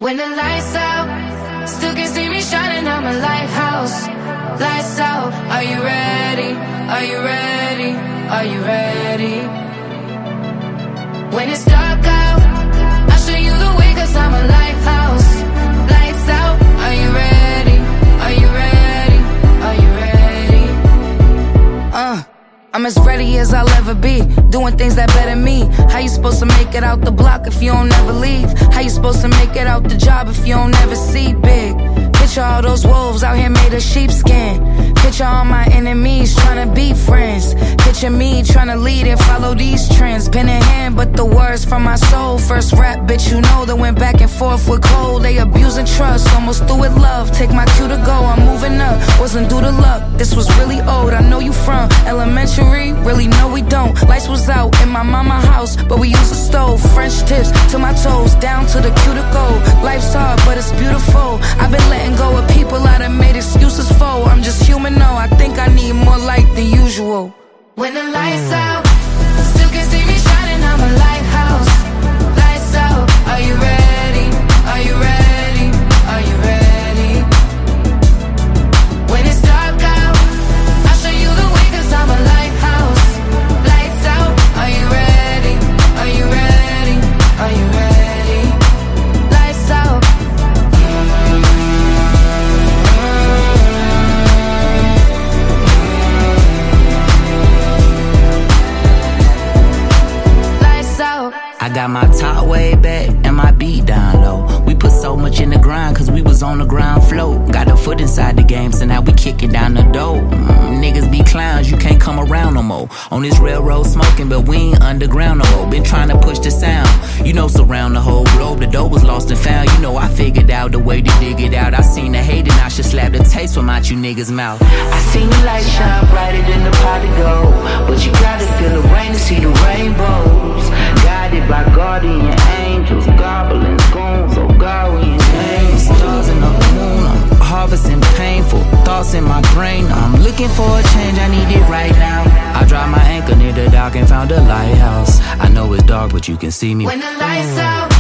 When the lights out, still can see me shining, I'm a lighthouse. Lights out, are you ready? Are you ready? Are you ready? When it's dark out, I'll show you the way, cause I'm a lighthouse. Lights out, are you ready? Are you ready? Are you ready? I'm as ready as I'll ever be, doing things that better me. How you supposed to make it out the block if you don't ever leave? How you supposed to make it out the job if you don't ever see big? Picture all those wolves out here made of sheepskin. Picture all my enemies trying to be friends. Picture me trying to lead and follow these trends. Pen in hand, but the words from my soul. First rap, bitch, you know that went back and forth with cold. They abusing trust, almost through with love. Take my cue to go, I'm moving up. Wasn't due to luck, this was really old. I know you from elementary, really no we don't. Lights was out in my mama house, but we used a stove. French tips to my toes, down to the cuticle. Life's hard, but it's beautiful. I've been letting go of people I done made excuses for. I'm just human, no, I think I need more light than usual. When the lights out, still can see me shining, I'm a lighthouse. Lights out, are you ready? Are you ready? Are you ready? When it's dark out, I'll show you the way, cause I'm a lighthouse. Lights out, are you ready? Are you ready? Are you ready? Lights out. I got my top way back and my beat down low. We put so much in the grind cause we was on the ground floor. Got a foot inside the game, so now we kicking down the door. Niggas be clowns, you can't come around no more. On this railroad smoking, but we ain't underground no more. Been trying to push the sound, you know, surround the whole globe. The dough was lost and found, you know I figured out the way to dig it out. I seen the hate and I should slap the taste from out you niggas' mouth. I seen the light shine brighter than the pot of gold, but you gotta feel the rain to see the rainbows. Guided by guardian angels, goblins, goons, oh God, we insane. Stars in the moon, I'm harvesting painful thoughts in my brain. I'm looking for a change, I need it right now. I dropped my anchor near the dock and found a lighthouse. I know it's dark, but you can see me. When the lights out,